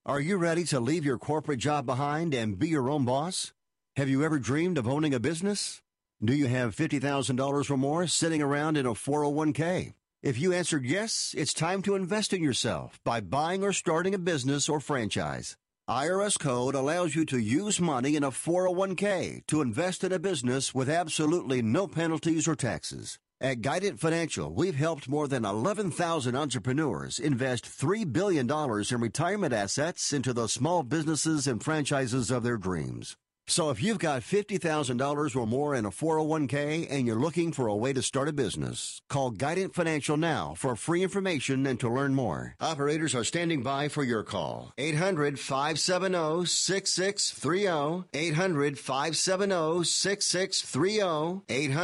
Are you ready to leave your corporate job behind and be your own boss? Have you ever dreamed of owning a business? Do you have $50,000 or more sitting around in a 401k? If you answered yes, it's time to invest in yourself by buying or starting a business or franchise. IRS code allows you to use money in a 401k to invest in a business with absolutely no penalties or taxes. At Guidant Financial, we've helped more than 11,000 entrepreneurs invest $3 billion in retirement assets into the small businesses and franchises of their dreams. So if you've got $50,000 or more in a 401k and you're looking for a way to start a business, call Guidant Financial now for free information and to learn more. Operators are standing by for your call. 800-570-6630. 800-570-6630.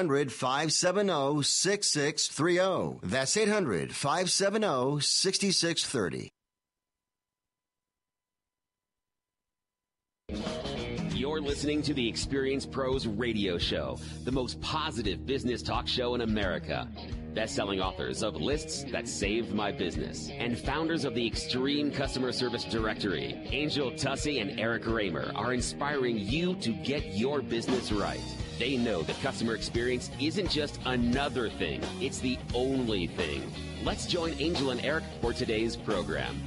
800-570-6630. That's 800-570-6630. You're listening to the Experience Pros Radio Show, the most positive business talk show in America. Best-selling authors of Lists That Saved My Business and founders of the Extreme Customer Service Directory, Angel Tussey and Eric Raymer, are inspiring you to get your business right. They know that customer experience isn't just another thing, it's the only thing. Let's join Angel and Eric for today's program.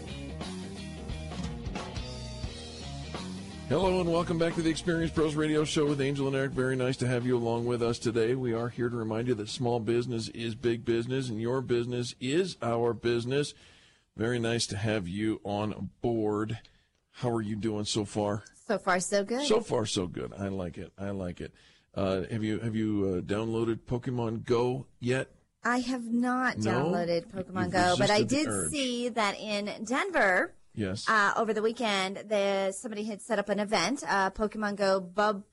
Hello and welcome back to the Experience Pros Radio Show with Angel and Eric. Very nice to have you along with us today. We are here to remind you that small business is big business and your business is our business. Very nice to have you on board. How are you doing so far? So far, so good. So far, so good. I like it. I like it. Have you downloaded Pokemon Go yet? I have not downloaded Pokemon Go, but I did see that in Denver. Yes. Over the weekend, somebody had set up an event, Pokemon Go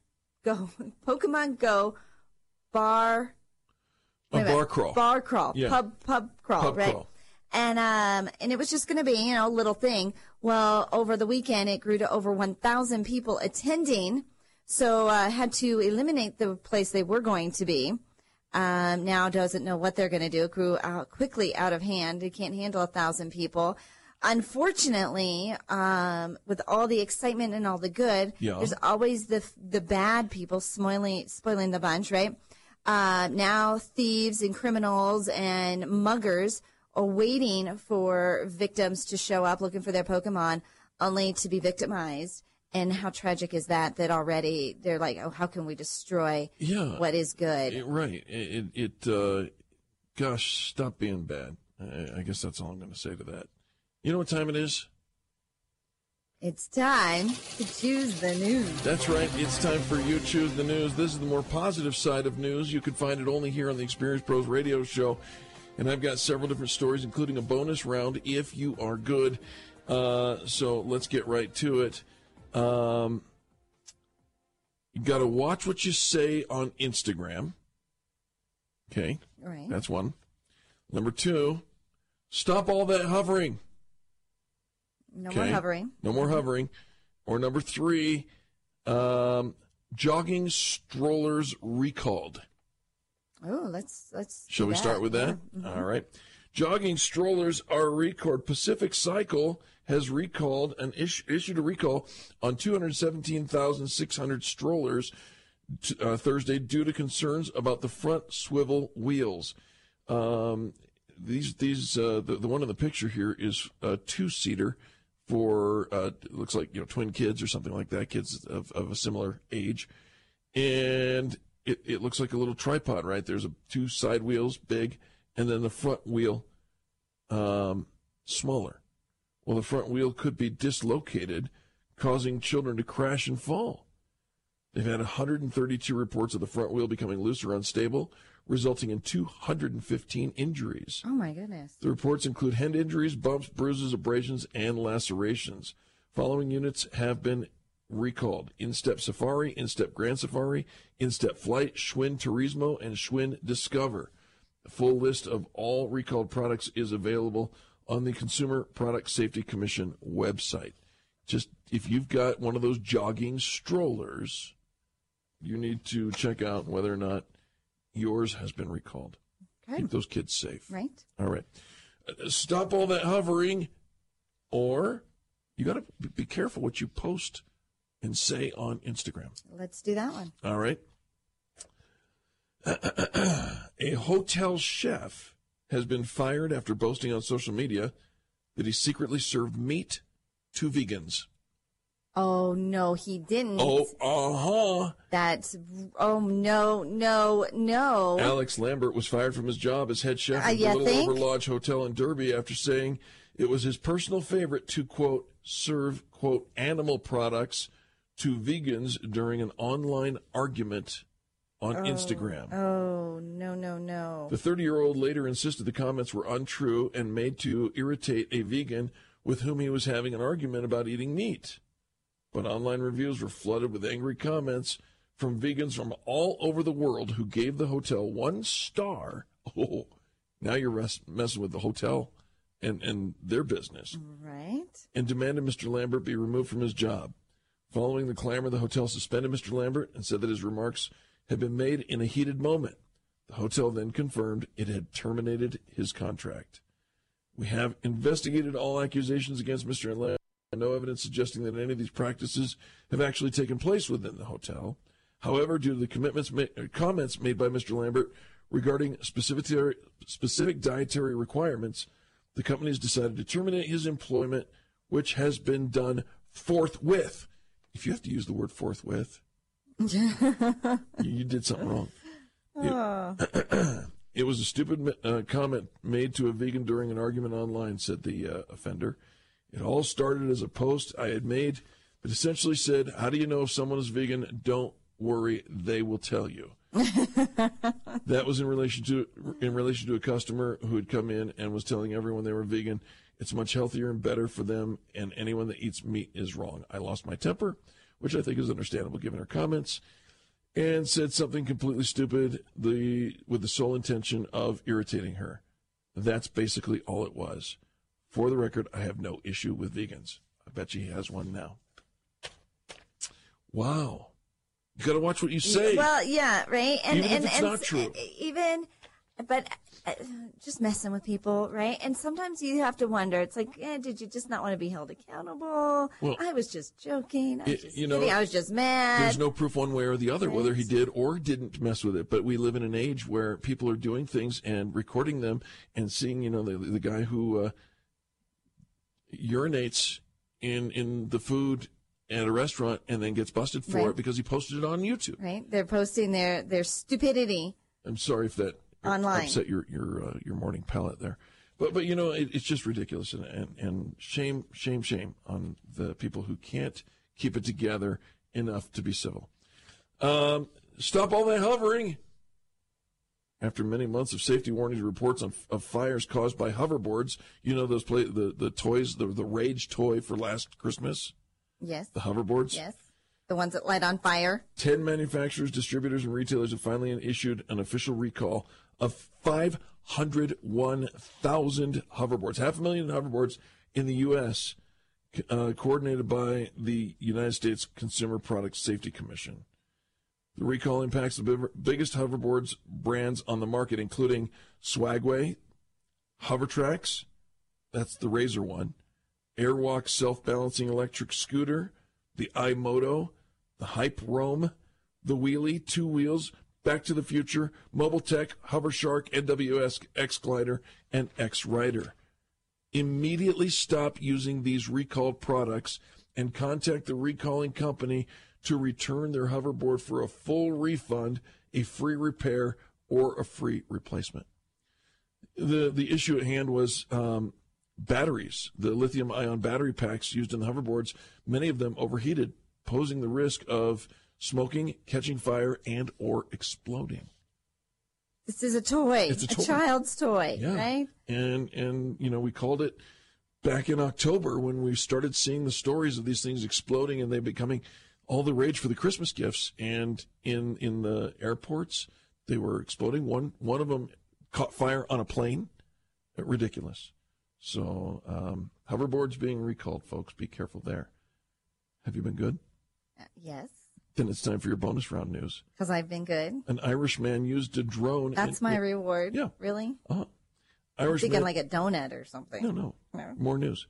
bar. Bar crawl. Bar crawl. Yeah. Pub crawl, right? Crawl. And it was just going to be, a little thing. Well, over the weekend, it grew to over 1,000 people attending. So, had to eliminate the place they were going to be. Now doesn't know what they're going to do. It grew quickly out of hand. They can't handle 1,000 people. Unfortunately, with all the excitement and all the good, there's always the bad people spoiling the bunch, right? Now thieves and criminals and muggers are waiting for victims to show up looking for their Pokemon, only to be victimized. And how tragic is that already they're like, oh, how can we destroy what is good? Right. Gosh, stop being bad. I guess that's all I'm going to say to that. You know what time it is? It's time to choose the news. That's right. It's time for You Choose the News. This is the more positive side of news. You can find it only here on the Experience Pros Radio Show. And I've got several different stories, including a bonus round if you are good. So let's get right to it. You got to watch what you say on Instagram. Okay. Right. That's one. Number 2, stop all that hovering. No more hovering. No more hovering. Or number 3, jogging strollers recalled. Oh, let's. Shall we start with that? Yeah. Mm-hmm. All right. Jogging strollers are recalled. Pacific Cycle has recalled and issued a recall on 217,600 strollers Thursday due to concerns about the front swivel wheels. The one in the picture here is a 2-seater for it looks like twin kids or something like that, kids of a similar age, and it looks like a little tripod, right? There's 2 side wheels, big, and then the front wheel smaller. Well, the front wheel could be dislocated, causing children to crash and fall. They've had 132 reports of the front wheel becoming loose or unstable, resulting in 215 injuries. Oh, my goodness. The reports include head injuries, bumps, bruises, abrasions, and lacerations. Following units have been recalled: Instep Safari, Instep Grand Safari, Instep Flight, Schwinn Turismo, and Schwinn Discover. The full list of all recalled products is available on the Consumer Product Safety Commission website. Just if you've got one of those jogging strollers, you need to check out whether or not yours has been recalled. Okay. Keep those kids safe. Right. All right. Stop all that hovering, or You got to be careful what you post and say on Instagram. Let's do that one. All right. A hotel chef has been fired after boasting on social media that he secretly served meat to vegans. Oh, no, he didn't. Oh, no. Alex Lambert was fired from his job as head chef at the Little Over Lodge Hotel in Derby after saying it was his personal favorite to, quote, serve, quote, animal products to vegans during an online argument on Instagram. Oh, no. The 30-year-old later insisted the comments were untrue and made to irritate a vegan with whom he was having an argument about eating meat. But online reviews were flooded with angry comments from vegans from all over the world who gave the hotel 1 star. Oh, now you're messing with the hotel and their business. Right. And demanded Mr. Lambert be removed from his job. Following the clamor, the hotel suspended Mr. Lambert and said that his remarks had been made in a heated moment. The hotel then confirmed it had terminated his contract. We have investigated all accusations against Mr. Lambert and no evidence suggesting that any of these practices have actually taken place within the hotel. However, due to the comments made by Mr. Lambert regarding specific dietary requirements, the company has decided to terminate his employment, which has been done forthwith. If you have to use the word forthwith, you did something wrong. It was a stupid comment made to a vegan during an argument online, said the offender. It all started as a post I had made that essentially said, how do you know if someone is vegan? Don't worry, they will tell you. That was in relation to a customer who had come in and was telling everyone they were vegan. It's much healthier and better for them, and anyone that eats meat is wrong. I lost my temper, which I think is understandable given her comments, and said something completely stupid with the sole intention of irritating her. That's basically all it was. For the record, I have no issue with vegans. I bet you he has one now. Wow. You got to watch what you say. Well, yeah, right? Even if it's not true. But just messing with people, right? And sometimes you have to wonder. It's like, did you just not want to be held accountable? Well, I was just joking. I was just kidding. I was just mad. There's no proof one way or the other, right, whether he did or didn't mess with it. But we live in an age where people are doing things and recording them and seeing, the guy who urinates in the food at a restaurant and then gets busted for it because he posted it on YouTube. Right. They're posting their stupidity. I'm sorry if that online upset your morning palate there. But it's just ridiculous and shame on the people who can't keep it together enough to be civil. Stop all that hovering. After many months of safety warnings and reports of fires caused by hoverboards, those the toys, the Rage toy for last Christmas? Yes. The hoverboards? Yes. The ones that light on fire? 10 manufacturers, distributors, and retailers have finally issued an official recall of 501,000 hoverboards, 500,000 hoverboards in the U.S., coordinated by the United States Consumer Product Safety Commission. The recall impacts the biggest hoverboards brands on the market, including Swagway, Hovertrax, that's the Razor one, Airwalk self-balancing electric scooter, the iMoto, the Hype Roam, the Wheelie, Two Wheels, Back to the Future, Mobile Tech, Hovershark, NWS, X-Glider, and X-Rider. Immediately stop using these recalled products and contact the recalling company to return their hoverboard for a full refund, a free repair, or a free replacement. The issue at hand was batteries. The lithium-ion battery packs used in the hoverboards, many of them overheated, posing the risk of smoking, catching fire, and or exploding. This is a toy. It's a toy. Child's toy, right? And we called it back in October when we started seeing the stories of these things exploding and they becoming all the rage for the Christmas gifts. And in the airports, they were exploding. One of them caught fire on a plane. Ridiculous. So hoverboards being recalled, folks. Be careful there. Have you been good? Yes. Then it's time for your bonus round news. Because I've been good. An Irish man used a drone. That's my reward. Yeah. Really? Uh-huh. I'm thinking like a donut or something. No. More news.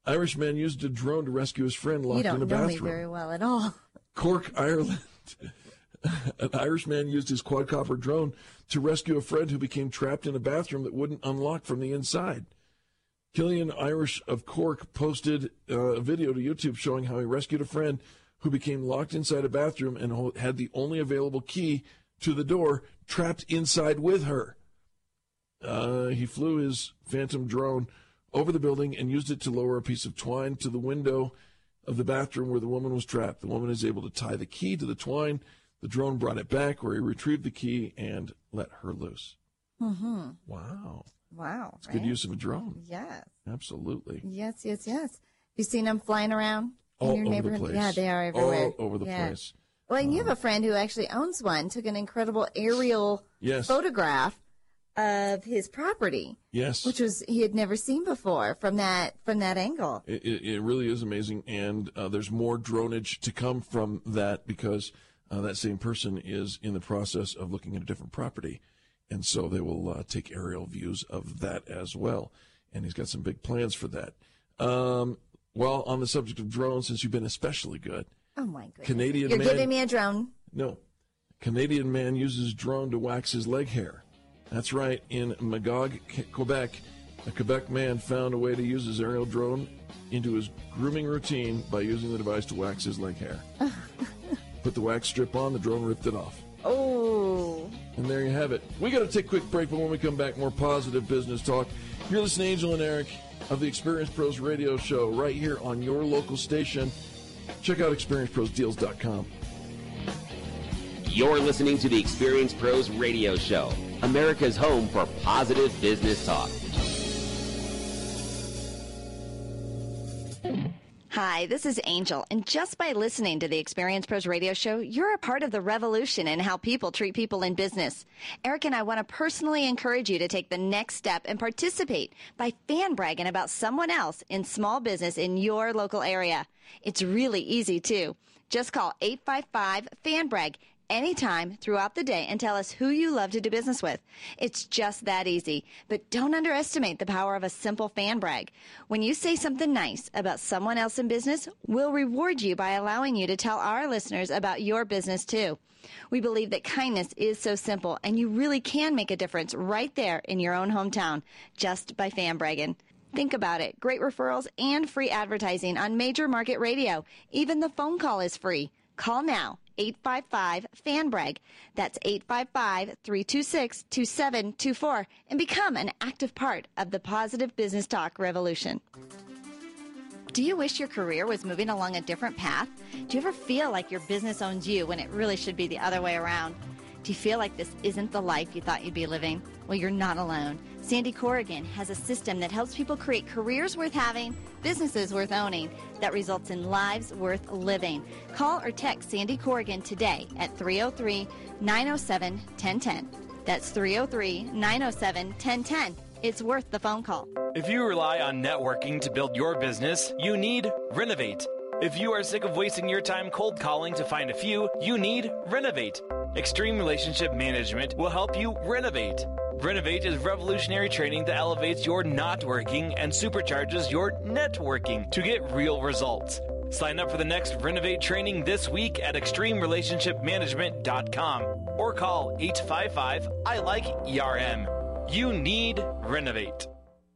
Irish man used a drone to rescue his friend locked in a bathroom. You don't know me very well at all. Cork, Ireland. An Irish man used his quadcopter drone to rescue a friend who became trapped in a bathroom that wouldn't unlock from the inside. Killian Irish of Cork posted a video to YouTube showing how he rescued a friend who became locked inside a bathroom and had the only available key to the door trapped inside with her. He flew his Phantom drone over the building and used it to lower a piece of twine to the window of the bathroom where the woman was trapped. The woman is able to tie the key to the twine. The drone brought it back where he retrieved the key and let her loose. Mm-hmm. Wow. It's right? good use of a drone. Yes. Absolutely. Yes. Have you seen them flying around in All your over neighborhood? the place. Yeah, they are everywhere. All over the place. Well, and you have a friend who actually owns one, took an incredible aerial photograph of his property. Yes. Which he had never seen before from that angle. It really is amazing, and there's more dronage to come from that because that same person is in the process of looking at a different property, and so they will take aerial views of that as well, and he's got some big plans for that. Well, on the subject of drones, since you've been especially good. Oh, my goodness. You're giving me a drone. No. Canadian man uses drone to wax his leg hair. That's right. In Magog, Quebec, a Quebec man found a way to use his aerial drone into his grooming routine by using the device to wax his leg hair. Put the wax strip on, the drone ripped it off. Oh. And there you have it. We got to take a quick break, but when we come back, more positive business talk. You're listening to Angel and Eric of the Experience Pros Radio Show right here on your local station. Check out experienceprosdeals.com. You're listening to the Experience Pros Radio Show, America's home for positive business talk. Hi, this is Angel, and just by listening to the Experience Pros Radio Show, you're a part of the revolution in how people treat people in business. Eric and I want to personally encourage you to take the next step and participate by fan bragging about someone else in small business in your local area. It's really easy, too. Just call 855-FAN-BRAG anytime throughout the day and tell us who you love to do business with. It's just that easy. But don't underestimate the power of a simple fan brag. When you say something nice about someone else in business, we'll reward you by allowing you to tell our listeners about your business too. We believe that kindness is so simple, and you really can make a difference right there in your own hometown just by fan bragging. Think about it. Great referrals and free advertising on major market radio. Even the phone call is free. Call now. 855-FAN-BRAG. That's 855-326-2724 and become an active part of the positive business talk revolution. Do you wish your career was moving along a different path? Do you ever feel like your business owns you when it really should be the other way around? Do you feel like this isn't the life you thought you'd be living? Well, you're not alone. Sandy Corrigan has a system that helps people create careers worth having, businesses worth owning, that results in lives worth living. Call or text Sandy Corrigan today at 303-907-1010. That's 303-907-1010. It's worth the phone call. If you rely on networking to build your business, you need Renovate. If you are sick of wasting your time cold calling to find a few, you need Renovate. Extreme Relationship Management will help you renovate. Renovate is revolutionary training that elevates your not working and supercharges your networking to get real results. Sign up for the next Renovate training this week at extremerelationshipmanagement.com or call 855-I-LIKE-ERM. You need Renovate.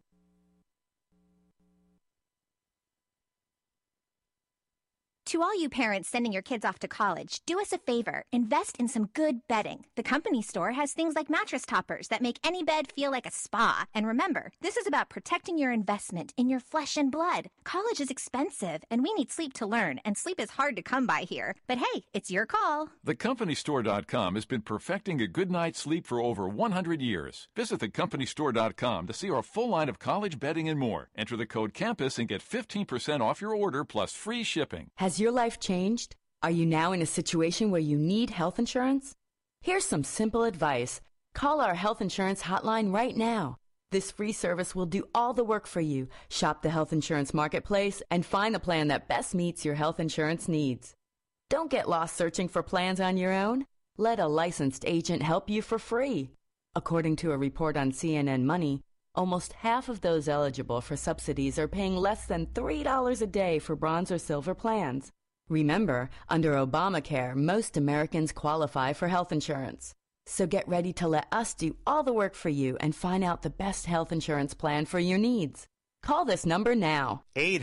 To all you parents sending your kids off to college, do us a favor. Invest in some good bedding. The company store has things like mattress toppers that make any bed feel like a spa. And remember, this is about protecting your investment in your flesh and blood. College is expensive, and we need sleep to learn, and sleep is hard to come by here. But hey, it's your call. TheCompanyStore.com has been perfecting a good night's sleep for over 100 years. Visit TheCompanyStore.com to see our full line of college bedding and more. Enter the code CAMPUS and get 15% off your order plus free shipping. Has your life changed? Are you now in a situation where you need health insurance? Here's some simple advice. Call our health insurance hotline right now. This free service will do all the work for you. Shop the health insurance marketplace and find the plan that best meets your health insurance needs. Don't get lost searching for plans on your own. Let a licensed agent help you for free. According to a report on CNN Money, Almost half of those eligible for subsidies are paying less than $3 a day for bronze or silver plans. Remember, under Obamacare, most Americans qualify for health insurance. So get ready to let us do all the work for you and find out the best health insurance plan for your needs. Call this number now.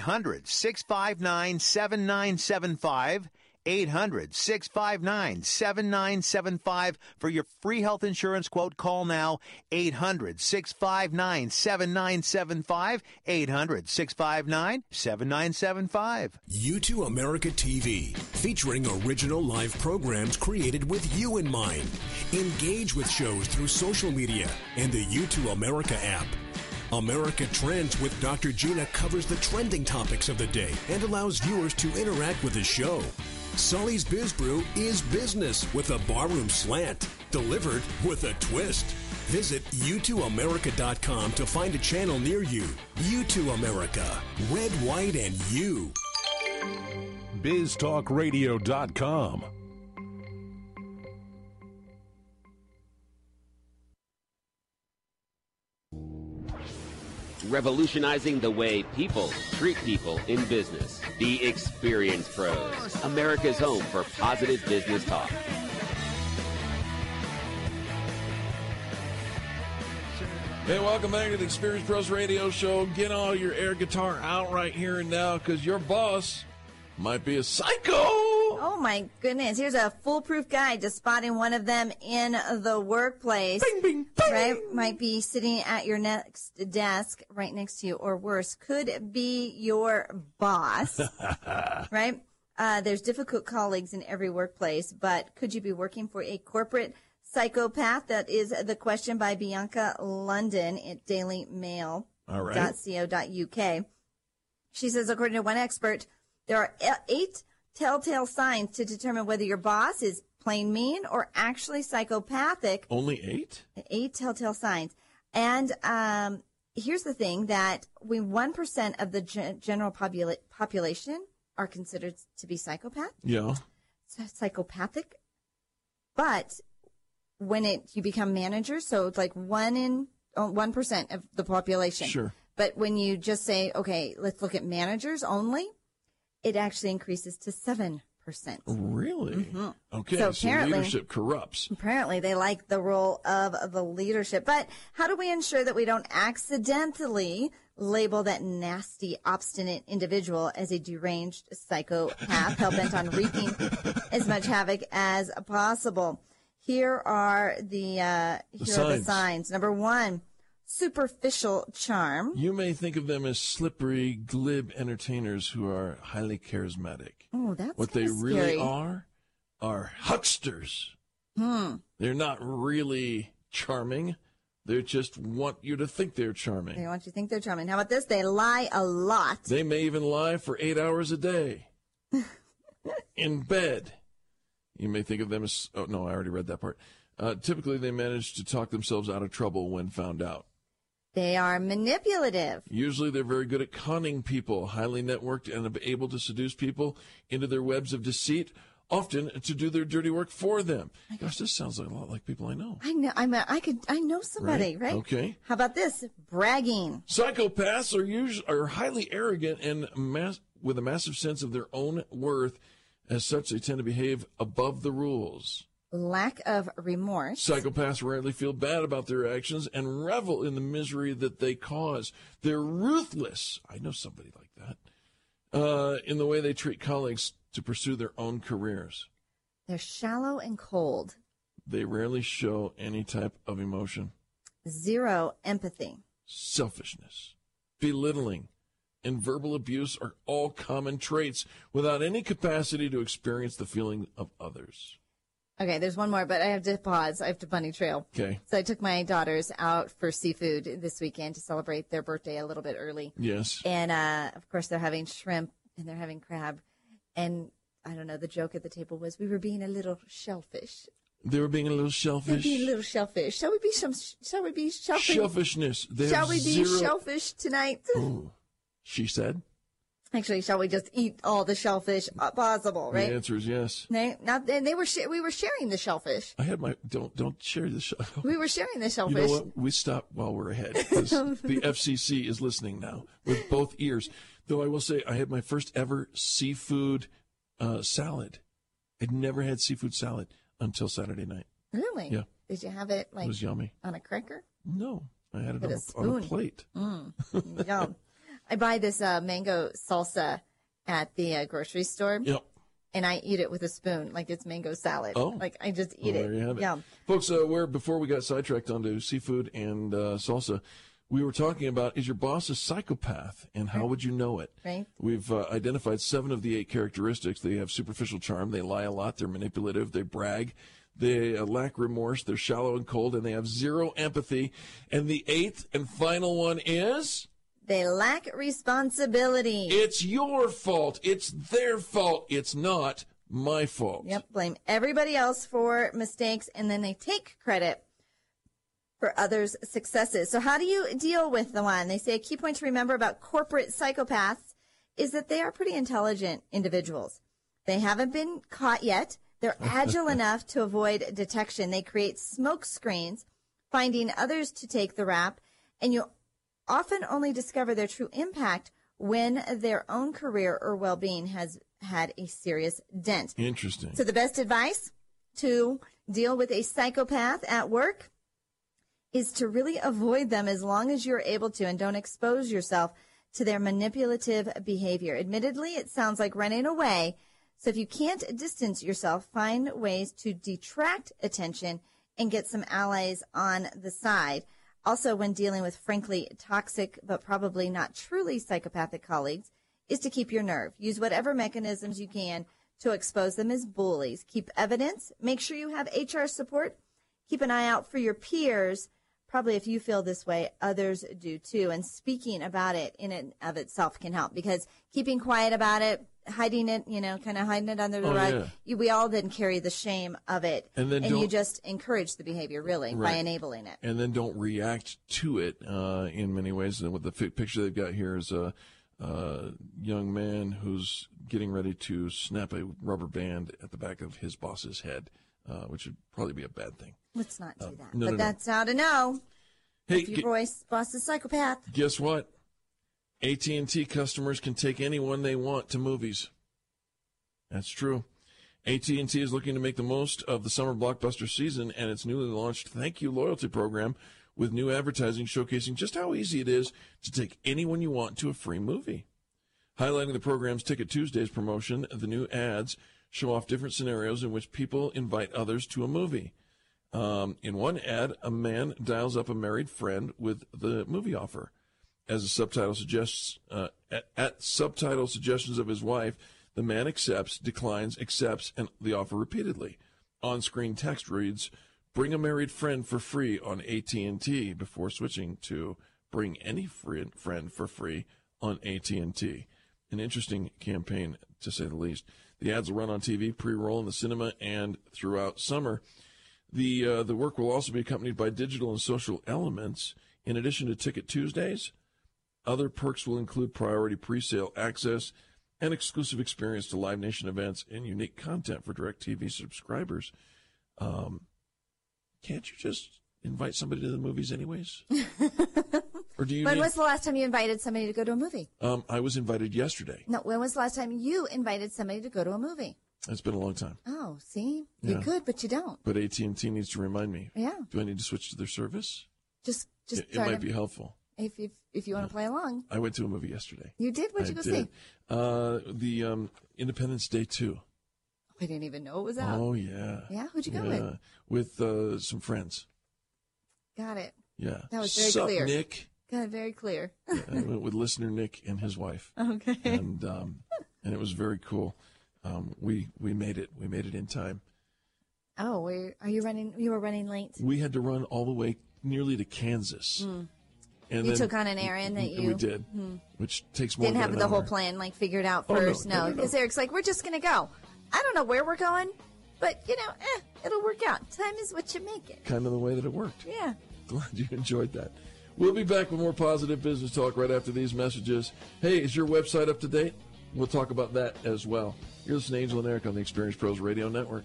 800-659-7975. 800-659-7975 for your free health insurance quote. Call now. 800-659-7975. 800-659-7975. U2 America TV, featuring original live programs created with you in mind. Engage with shows through social media and the U2 America app. America Trends with Dr. Gina covers the trending topics of the day and allows viewers to interact with the show. Sully's Biz Brew is business with a barroom slant, delivered with a twist. Visit U2America.com to find a channel near you. U2 America, red, white, and you. BizTalkRadio.com. Revolutionizing the way people treat people in business. The Experience Pros, America's home for positive business talk. Hey, welcome back to the Experience Pros Radio Show. Get all your air guitar out right here and now, because your boss might be a psycho. Oh, my goodness. Here's a foolproof guide to spotting one of them in the workplace. Bing, bing, bing. Right? Might be sitting at your next desk right next to you, or worse, could be your boss. Right? There's difficult colleagues in every workplace, but could you be working for a corporate psychopath? That is the question by Bianca London at dailymail.co.uk. She says, according to one expert, there are 8 telltale signs to determine whether your boss is plain mean or actually psychopathic. Only 8? 8 telltale signs. And here's the thing, that 1% of the general population are considered to be psychopath. Yeah. Psychopathic. But when you become manager, so it's like 1% of the population. Sure. But when you just say, okay, let's look at managers only, it actually increases to 7%. Really? Mm-hmm. Okay, so leadership corrupts. Apparently, they like the role of the leadership. But how do we ensure that we don't accidentally label that nasty, obstinate individual as a deranged psychopath, hell-bent on wreaking as much havoc as possible? Here are the signs. Number 1, superficial charm. You may think of them as slippery, glib entertainers who are highly charismatic. Oh, that's what they scary. really are hucksters. They're not really charming. They just want you to think they're charming. They want you to think they're charming. How about this? They lie a lot. They may even lie for 8 hours a day in bed. You may think of them as, oh, no, I already read that part. Typically, they manage to talk themselves out of trouble when found out. They are manipulative. Usually, they're very good at conning people, highly networked, and able to seduce people into their webs of deceit, often to do their dirty work for them. Gosh, this sounds like a lot like people I know. I know. I know somebody, right? Okay. How about this? Bragging. Psychopaths are highly arrogant and with a massive sense of their own worth. As such, they tend to behave above the rules. Lack of remorse. Psychopaths rarely feel bad about their actions and revel in the misery that they cause. They're ruthless. I know somebody like that. In the way they treat colleagues to pursue their own careers. They're shallow and cold. They rarely show any type of emotion. 0 empathy. Selfishness, belittling, and verbal abuse are all common traits without any capacity to experience the feeling of others. Okay, there's one more, but I have to pause. I have to bunny trail. Okay. So I took my daughters out for seafood this weekend to celebrate their birthday a little bit early. Yes. And, of course, they're having shrimp and they're having crab. And, I don't know, the joke at the table was we were being a little shellfish. They were being a little shellfish. They're being a little shellfish. Shall we be shellfish? Shellfishness. Shall we be shellfish tonight? Ooh. She said. Actually, shall we just eat all the shellfish possible, right? The answer is yes. We were sharing the shellfish. I had my don't share the shellfish. We were sharing the shellfish. You know what? We stop while we're ahead because the FCC is listening now with both ears. Though I will say I had my first ever seafood salad. I'd never had seafood salad until Saturday night. Really? Yeah. Did you have it it was yummy. On a cracker? No, I had it on a plate. Yum. I buy this mango salsa at the grocery store. Yep. And I eat it with a spoon, like it's mango salad. Oh. Like I just eat it. There you have it. Yum. Folks, before we got sidetracked onto seafood and salsa, we were talking about, is your boss a psychopath, and how would you know it? Right. We've identified 7 of the 8 characteristics. They have superficial charm. They lie a lot. They're manipulative. They brag. They lack remorse. They're shallow and cold, and they have zero empathy. And the 8th and final one is? They lack responsibility. It's your fault. It's their fault. It's not my fault. Yep. Blame everybody else for mistakes, and then they take credit for others' successes. So how do you deal with the one? They say a key point to remember about corporate psychopaths is that they are pretty intelligent individuals. They haven't been caught yet. They're agile enough to avoid detection. They create smoke screens, finding others to take the rap, and you often only discover their true impact when their own career or well-being has had a serious dent. Interesting. So the best advice to deal with a psychopath at work is to really avoid them as long as you're able to, and don't expose yourself to their manipulative behavior. Admittedly, it sounds like running away. So if you can't distance yourself, find ways to detract attention and get some allies on the side. Also, when dealing with frankly toxic but probably not truly psychopathic colleagues, is to keep your nerve. Use whatever mechanisms you can to expose them as bullies. Keep evidence. Make sure you have HR support. Keep an eye out for your peers. Probably if you feel this way, others do too. And speaking about it in and of itself can help, because keeping quiet about it, hiding it, kind of hiding it under the rug, we all then carry the shame of it. And you just encourage the behavior, really, by enabling it. And then don't react to it in many ways. And with the picture they've got here is a young man who's getting ready to snap a rubber band at the back of his boss's head, which would probably be a bad thing. Let's not do that. That's how to know. Hey, if your boss is a psychopath. Guess what? AT&T customers can take anyone they want to movies. That's true. AT&T is looking to make the most of the summer blockbuster season and its newly launched Thank You loyalty program with new advertising showcasing just how easy it is to take anyone you want to a free movie. Highlighting the program's Ticket Tuesdays promotion, the new ads show off different scenarios in which people invite others to a movie. In one ad, a man dials up a married friend with the movie offer. As the subtitle suggests, at subtitle suggestions of his wife, the man accepts, declines, accepts, and the offer repeatedly. On-screen text reads, "Bring a married friend for free on AT&T," before switching to "Bring any friend for free on AT&T." An interesting campaign, to say the least. The ads will run on TV, pre-roll in the cinema, and throughout summer. The work will also be accompanied by digital and social elements. In addition to Ticket Tuesdays, other perks will include priority pre-sale access, and exclusive experience to Live Nation events, and unique content for DirecTV subscribers. Can't you just invite somebody to the movies anyways? Or do you? When was the last time you invited somebody to go to a movie? I was invited yesterday. No, when was the last time you invited somebody to go to a movie? It's been a long time. Oh, see? You could, but you don't. But AT&T needs to remind me. Yeah. Do I need to switch to their service? Just it might be helpful. If you want to play along. I went to a movie yesterday. You did? What'd you go see? The Independence Day 2. I didn't even know it was out. Oh, yeah. Yeah? Who'd you go with? With some friends. Got it. Yeah. That was very Sup, clear. Nick? Got it very clear. I went with listener Nick and his wife. Okay. And it was very cool. We made it. We made it in time. Oh, are you running? You were running late. We had to run all the way nearly to Kansas. And you took on an errand that you... We did, which takes more didn't than have the whole plan figured out first. No, because Eric's like, we're just going to go. I don't know where we're going, but, it'll work out. Time is what you make it. Kind of the way that it worked. Yeah. Glad you enjoyed that. We'll be back with more positive business talk right after these messages. Hey, is your website up to date? We'll talk about that as well. You're listening to Angel and Eric on the Experience Pros Radio Network.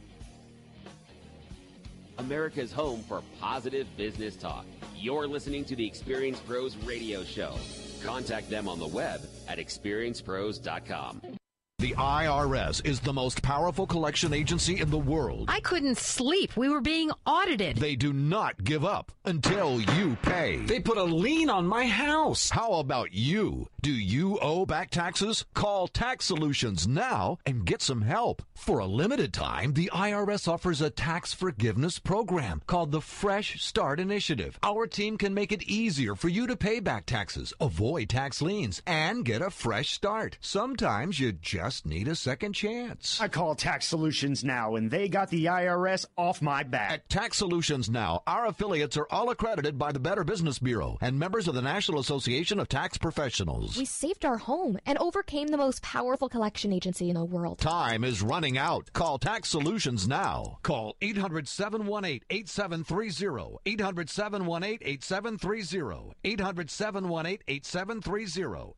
America's home for positive business talk. You're listening to the Experience Pros Radio Show. Contact them on the web at experiencepros.com. The IRS is the most powerful collection agency in the world. I couldn't sleep. We were being audited. They do not give up until you pay. They put a lien on my house. How about you? Do you owe back taxes? Call Tax Solutions now and get some help. For a limited time, the IRS offers a tax forgiveness program called the Fresh Start Initiative. Our team can make it easier for you to pay back taxes, avoid tax liens, and get a fresh start. Sometimes you just need a second chance. I call Tax Solutions Now, and they got the IRS off my back. At Tax Solutions Now, our affiliates are all accredited by the Better Business Bureau and members of the National Association of Tax Professionals. We saved our home and overcame the most powerful collection agency in the world. Time is running out. Call Tax Solutions now. Call 800-718-8730. 800-718-8730. 800-718-8730.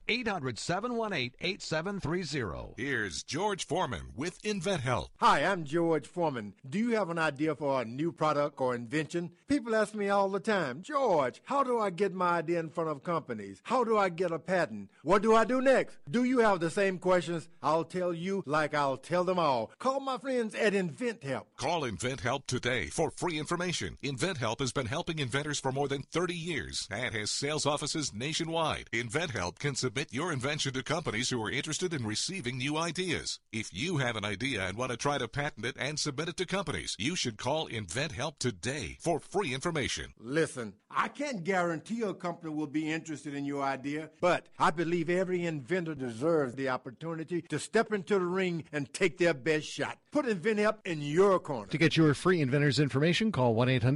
800-718-8730. Here's George Foreman with InventHelp. Hi, I'm George Foreman. Do you have an idea for a new product or invention? People ask me all the time, George, how do I get my idea in front of companies? How do I get a patent? What do I do next? Do you have the same questions? I'll tell you like I'll tell them all. Call my friends at InventHelp. Call InventHelp today for free information. InventHelp has been helping inventors for more than 30 years and has sales offices nationwide. InventHelp can submit your invention to companies who are interested in receiving new ideas. If you have an idea and want to try to patent it and submit it to companies, you should call InventHelp today for free information. Listen, I can't guarantee a company will be interested in your idea, but I believe every inventor deserves the opportunity to step into the ring and take their best shot. Put InventHelp in your corner. To get your free inventor's information, call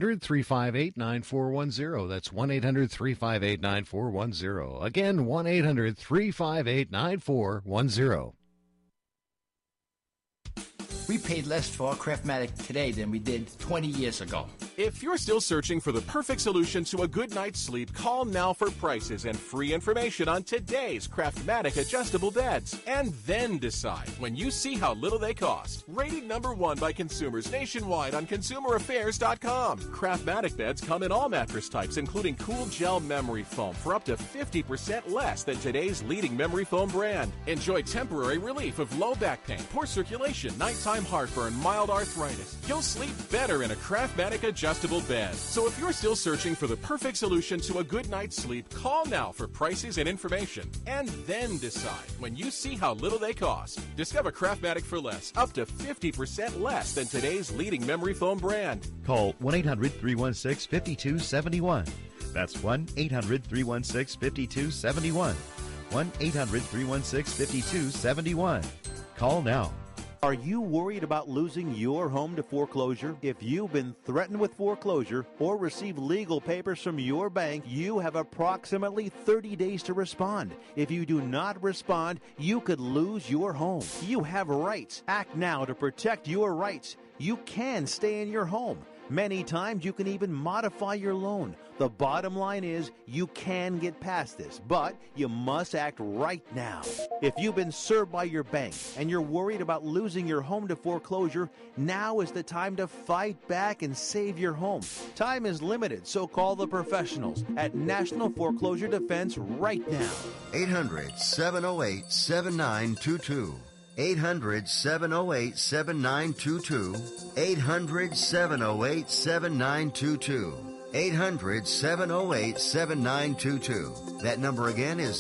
1-800-358-9410. That's 1-800-358-9410. Again, 1-800-358-9410. We paid less for our Craftmatic today than we did 20 years ago. If you're still searching for the perfect solution to a good night's sleep, call now for prices and free information on today's Craftmatic adjustable beds. And then decide when you see how little they cost. Rated #1 by consumers nationwide on ConsumerAffairs.com. Craftmatic beds come in all mattress types, including cool gel memory foam for up to 50% less than today's leading memory foam brand. Enjoy temporary relief of low back pain, poor circulation, nighttime heartburn, mild arthritis. You'll sleep better in a Craftmatic adjustable bed. So if you're still searching for the perfect solution to a good night's sleep, call now for prices and information. And then decide when you see how little they cost. Discover Craftmatic for less, up to 50% less than today's leading memory foam brand. Call 1-800-316-5271. That's 1-800-316-5271. 1-800-316-5271. Call now. Are you worried about losing your home to foreclosure? If you've been threatened with foreclosure or received legal papers from your bank, you have approximately 30 days to respond. If you do not respond, you could lose your home. You have rights. Act now to protect your rights. You can stay in your home. Many times you can even modify your loan. The bottom line is you can get past this, but you must act right now. If you've been served by your bank and you're worried about losing your home to foreclosure, now is the time to fight back and save your home. Time is limited, so call the professionals at National Foreclosure Defense right now. 800-708-7922. 800-708-7922. 800-708-7922. 800-708-7922. That number again is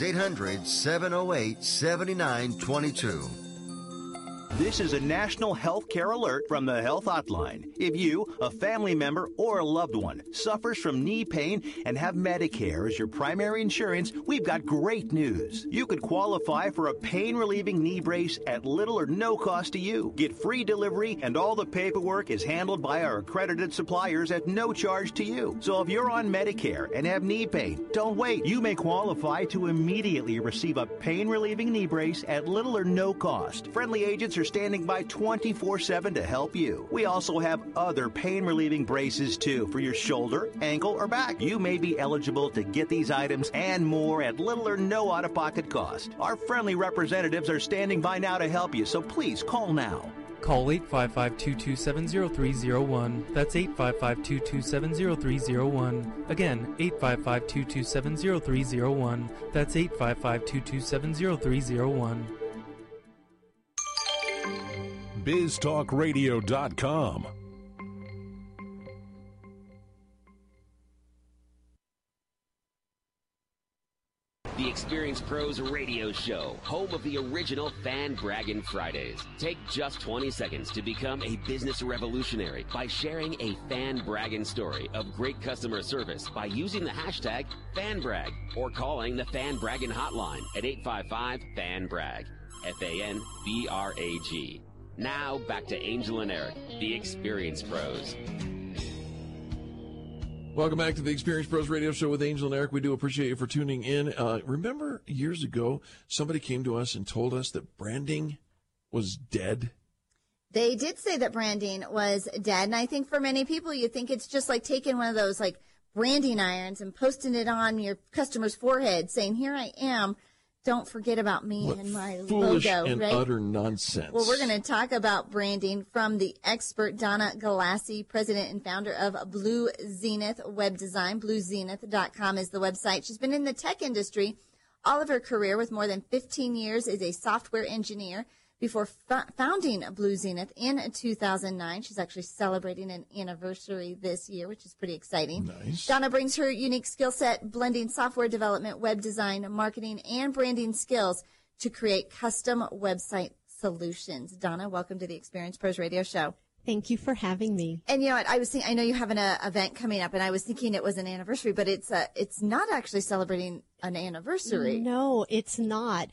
800-708-7922. This is a national health care alert from the Health Hotline. If you, a family member, or a loved one suffers from knee pain and have Medicare as your primary insurance, we've got great news. You could qualify for a pain-relieving knee brace at little or no cost to you. Get free delivery, and all the paperwork is handled by our accredited suppliers at no charge to you. So if you're on Medicare and have knee pain, don't wait. You may qualify to immediately receive a pain-relieving knee brace at little or no cost. Friendly agents are standing by 24/7 to help you. We also have other pain-relieving braces, too, for your shoulder, ankle, or back. You may be eligible to get these items and more at little or no out-of-pocket cost. Our friendly representatives are standing by now to help you, so please call now. Call 855-227-0301. That's 855-227-0301. Again, 855-227-0301. That's 855-227-0301. BizTalkRadio.com. The Experience Pros Radio Show, home of the original Fan Braggin' Fridays. Take just 20 seconds to become a business revolutionary by sharing a fan bragging story of great customer service by using the hashtag FanBrag or calling the Fan Braggin' hotline at 855-FAN-BRAG, FANBRAG. Now back to Angel and Eric, the Experience Pros. Welcome back to the Experience Pros Radio Show with Angel and Eric. We do appreciate you for tuning in. Remember years ago, somebody came to us and told us that branding was dead? They did say that branding was dead. And I think for many people, you think it's just like taking one of those like branding irons and posting it on your customer's forehead saying, here I am. Don't forget about me and my foolish logo, and right? utter nonsense. Well, we're going to talk about branding from the expert Donna Galassi, president and founder of Blue Zenith Web Design. BlueZenith.com is the website. She's been in the tech industry all of her career with more than 15 years as a software engineer before founding Blue Zenith in 2009. She's actually celebrating an anniversary this year, which is pretty exciting. Nice. Donna brings her unique skill set, blending software development, web design, marketing, and branding skills to create custom website solutions. Donna, welcome to the Experience Pros Radio Show. Thank you for having me. And you know what? I was thinking, I know you have an event coming up, and I was thinking it was an anniversary, but it's not actually celebrating an anniversary. No, it's not.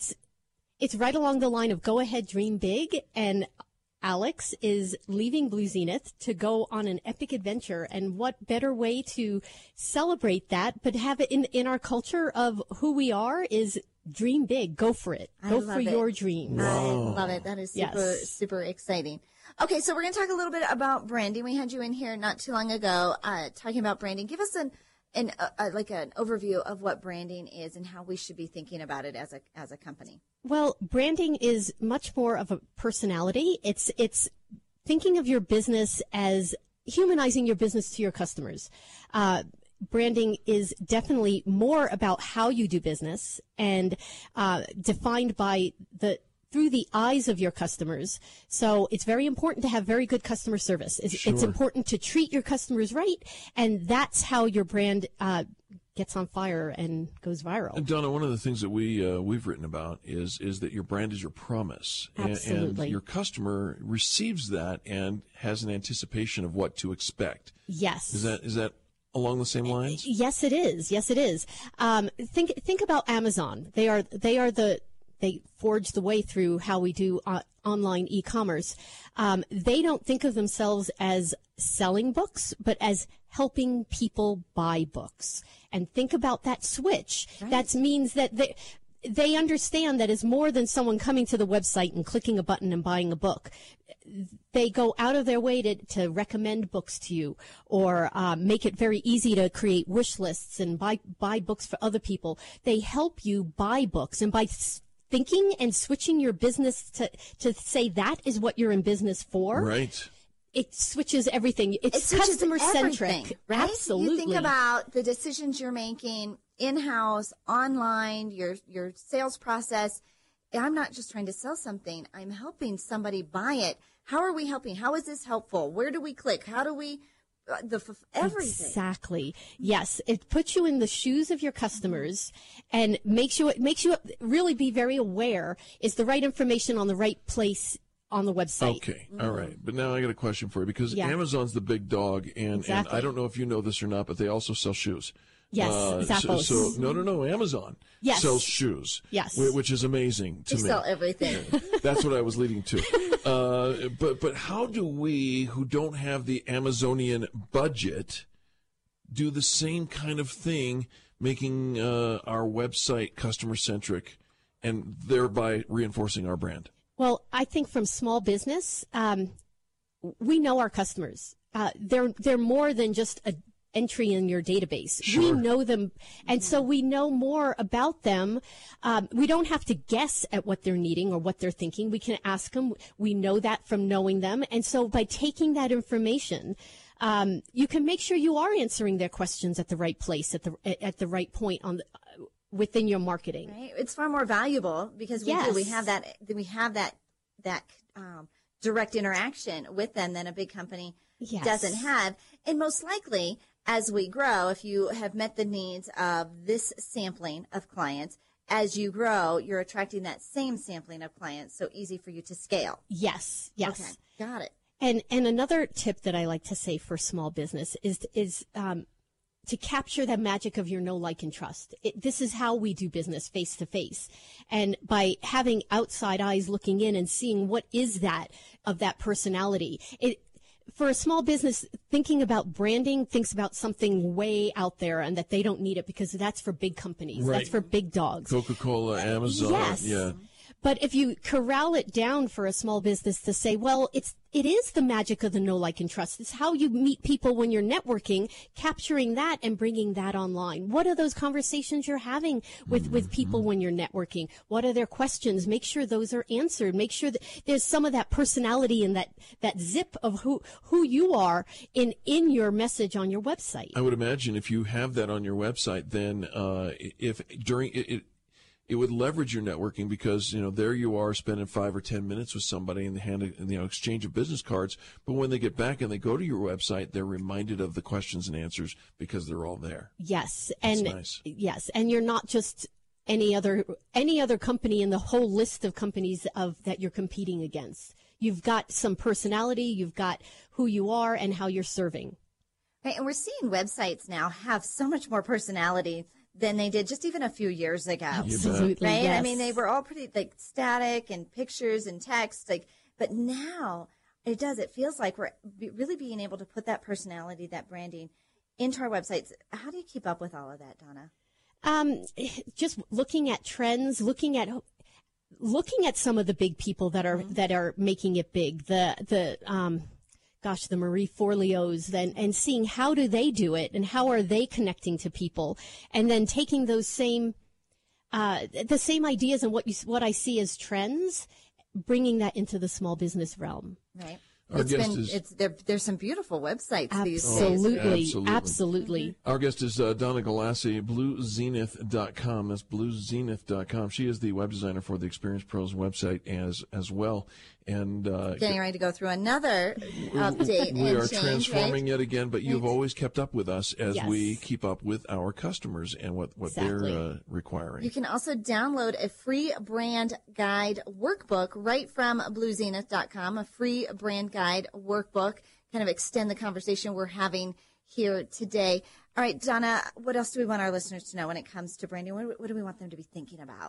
It's right along the line of go ahead, dream big. And Alex is leaving Blue Zenith to go on an epic adventure. And what better way to celebrate that, but have it in our culture of who we are is dream big. Go for it. Go for your dreams. I love it. That is super exciting. Okay, so we're going to talk a little bit about branding. We had you in here not too long ago talking about branding. Give us an overview of what branding is and how we should be thinking about it as a company. Well, branding is much more of a personality. It's thinking of your business as humanizing your business to your customers. Branding is definitely more about how you do business and defined by through the eyes of your customers. So it's very important to have very good customer service. It's important to treat your customers right, and that's how your brand gets on fire and goes viral. And Donna, one of the things that we've written about is that your brand is your promise. Absolutely. And your customer receives that and has an anticipation of what to expect. Yes. Is that along the same lines? Yes, it is. Yes, it is. Think about Amazon. They forge the way through how we do online e-commerce. They don't think of themselves as selling books, but as helping people buy books. And think about that switch. Right. That means that they understand that it's more than someone coming to the website and clicking a button and buying a book. They go out of their way to recommend books to you or make it very easy to create wish lists and buy books for other people. They help you buy books. And by thinking and switching your business to say that is what you're in business for. Right. It switches everything. It's customer-centric. Right? Absolutely. You think about the decisions you're making in-house, online, your sales process. I'm not just trying to sell something. I'm helping somebody buy it. How are we helping? How is this helpful? Where do we click? How do we... everything. Exactly. Yes. It puts you in the shoes of your customers and makes you really be very aware is the right information on the right place on the website. Okay. All right. But now I got a question for you because Amazon's the big dog and I don't know if you know this or not, but they also sell shoes. Yes, Zappos. So no. Amazon sells shoes. Yes. Which is amazing to me. They sell everything. That's what I was leading to. But how do we, who don't have the Amazonian budget, do the same kind of thing, making our website customer-centric and thereby reinforcing our brand? Well, I think from small business, we know our customers. They're more than just a entry in your database. Sure. We know them, and so we know more about them. We don't have to guess at what they're needing or what they're thinking. We can ask them. We know that from knowing them, and so by taking that information, you can make sure you are answering their questions at the right place, at the right point within your marketing. Right? It's far more valuable because we have that direct interaction with them than a big company doesn't have. And most likely, as we grow, if you have met the needs of this sampling of clients, as you grow, you're attracting that same sampling of clients, so easy for you to scale. Yes. Okay, got it. And another tip that I like to say for small business is to capture the magic of your know, like, and trust. This is how we do business face to face. And by having outside eyes looking in and seeing what is that of that personality, for a small business, thinking about branding thinks about something way out there and that they don't need it because that's for big companies. Right. That's for big dogs. Coca-Cola, Amazon. Yes. Yeah. But if you corral it down for a small business to say, well, it is the magic of the know, like, and trust. It's how you meet people when you're networking, capturing that and bringing that online. What are those conversations you're having with people when you're networking? What are their questions? Make sure those are answered. Make sure that there's some of that personality and that zip of who you are in your message on your website. I would imagine if you have that on your website, then if during it would leverage your networking because, there you are spending 5 or 10 minutes with somebody and exchange of business cards. But when they get back and they go to your website, they're reminded of the questions and answers because they're all there. Yes. That's nice. Yes. And you're not just any other company in the whole list of companies that you're competing against. You've got some personality. You've got who you are and how you're serving. Right. And we're seeing websites now have so much more personality than they did just even a few years ago. Absolutely. Right? Yes. I mean, they were all pretty static and pictures and text, but now it feels like we're really being able to put that personality, that branding into our websites. How do you keep up with all of that, Donna? Just looking at trends, looking at some of the big people that are making it big. The Marie Forleos, and seeing how do they do it and how are they connecting to people, and then taking those the same ideas and what I see as trends, bringing that into the small business realm. Right. There's some beautiful websites these days. Absolutely. Our guest is Donna Galassi, BlueZenith.com. That's BlueZenith.com. She is the web designer for the Experience Pros website as well. And getting ready to go through another update. We are change, transforming right? yet again, but you've always kept up with us as we keep up with our customers and what they're requiring. You can also download a free brand guide workbook right from BlueZenith.com, a free brand guide workbook, kind of extend the conversation we're having here today. All right, Donna, what else do we want our listeners to know when it comes to branding? What do we want them to be thinking about?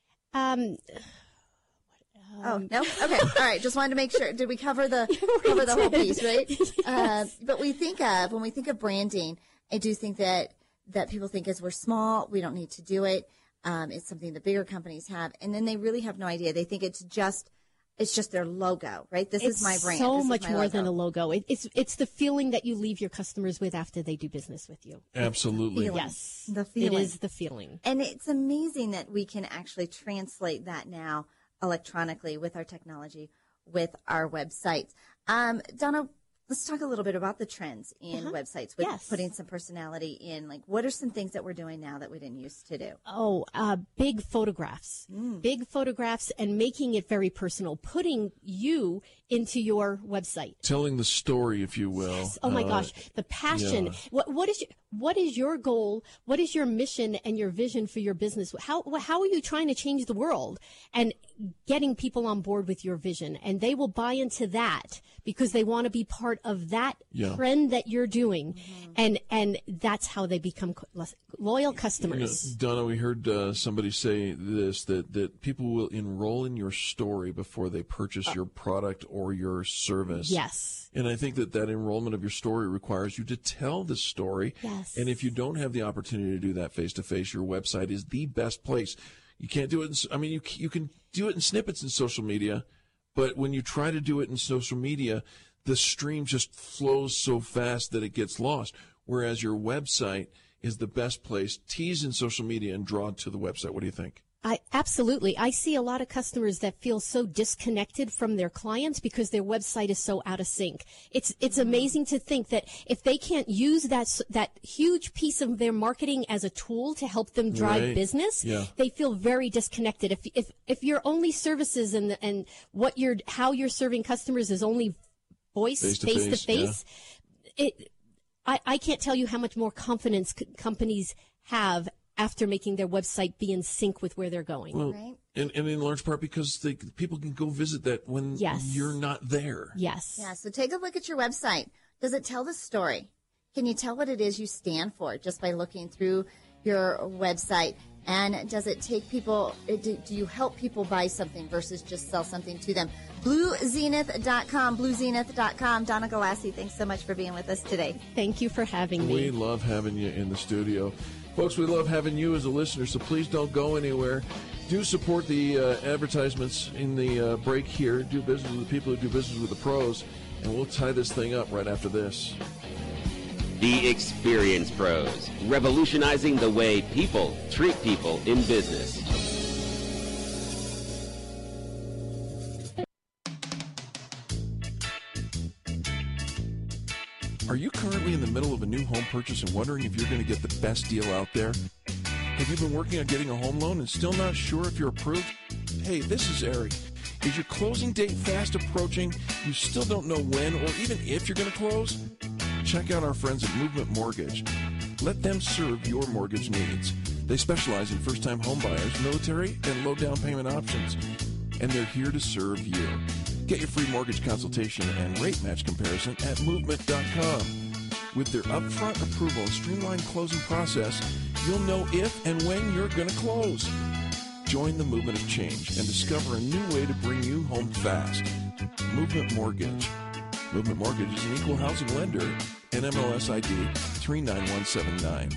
Oh, no? Okay. All right. Just wanted to make sure. Did we cover the whole piece, right? Yes. But when we think of branding, I do think that people think as we're small, we don't need to do it. It's something the bigger companies have. And then they really have no idea. They think it's just their logo, right? This is my brand. So much more than a logo. It's the feeling that you leave your customers with after they do business with you. Absolutely. Yes. The feeling. It is the feeling. And it's amazing that we can actually translate that now electronically with our technology, with our websites. Donna, let's talk a little bit about the trends in websites with putting some personality in. Like, what are some things that we're doing now that we didn't used to do? Big photographs. Big photographs and making it very personal, putting you into your website. Telling the story, if you will. Yes. Oh, my gosh. The passion. Yeah. What is your goal? What is your mission and your vision for your business? How are you trying to change the world? And getting people on board with your vision. And they will buy into that because they want to be part of that trend that you're doing. Mm-hmm. And that's how they become loyal customers. Donna, we heard somebody say this, that people will enroll in your story before they purchase your product or your service. Yes. And I think that enrollment of your story requires you to tell the story. Yes. And if you don't have the opportunity to do that face-to-face, your website is the best place. You can't do it. You can do it in snippets in social media, But when you try to do it in social media, the stream just flows so fast that it gets lost. Whereas your website is the best place. Tease in social media and draw to the website. What do you think? Absolutely. I see a lot of customers that feel so disconnected from their clients because their website is so out of sync. It's amazing to think that if they can't use that huge piece of their marketing as a tool to help them drive business, they feel very disconnected. If your only services and how you're serving customers is only voice, face to face, I can't tell you how much more confidence companies have after making their website be in sync with where they're going. Well, right? And in large part because people can go visit that when you're not there. Yes. Yeah, so take a look at your website. Does it tell the story? Can you tell what it is you stand for just by looking through your website? And does it take people, do you help people buy something versus just sell something to them? BlueZenith.com, BlueZenith.com. Donna Galassi, thanks so much for being with us today. Thank you for having me. We love having you in the studio. Folks, we love having you as a listener, so please don't go anywhere. Do support the advertisements in the break here. Do business with the people who do business with the pros, and we'll tie this thing up right after this. The Experience Pros, revolutionizing the way people treat people in business. Are you currently in the middle of a new home purchase and wondering if you're going to get the best deal out there? Have you been working on getting a home loan and still not sure if you're approved? Hey, this is Eric. Is your closing date fast approaching? You still don't know when or even if you're going to close? Check out our friends at Movement Mortgage. Let them serve your mortgage needs. They specialize in first-time home buyers, military, and low down payment options. And they're here to serve you. Get your free mortgage consultation and rate match comparison at movement.com. With their upfront approval and streamlined closing process, you'll know if and when you're going to close. Join the movement of change and discover a new way to bring you home fast. Movement Mortgage. Movement Mortgage is an equal housing lender. NMLS ID 39179.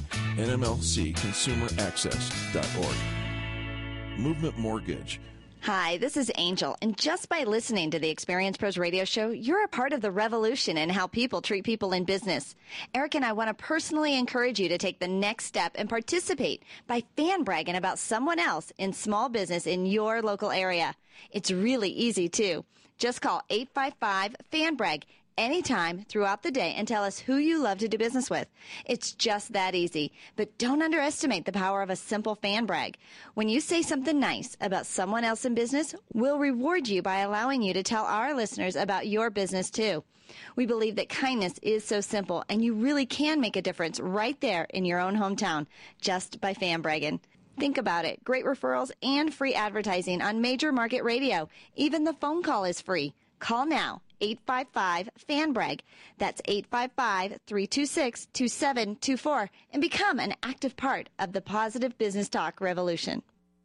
NMLCConsumerAccess.org. Movement Mortgage. Hi, this is Angel, and just by listening to the Experience Pros radio show, you're a part of the revolution in how people treat people in business. Eric and I want to personally encourage you to take the next step and participate by fan bragging about someone else in small business in your local area. It's really easy, too. Just call 855-FAN-BRAG anytime throughout the day and tell us who you love to do business with. It's just that easy. But don't underestimate the power of a simple fan brag. When you say something nice about someone else in business, we'll reward you by allowing you to tell our listeners about your business too. We believe that kindness is so simple, and you really can make a difference right there in your own hometown just by fan bragging. Think about it. Great referrals and free advertising on major market radio. Even the phone call is free. Call now. 855-FAN-BRAG. That's 855-326-2724 and become an active part of the positive business talk revolution.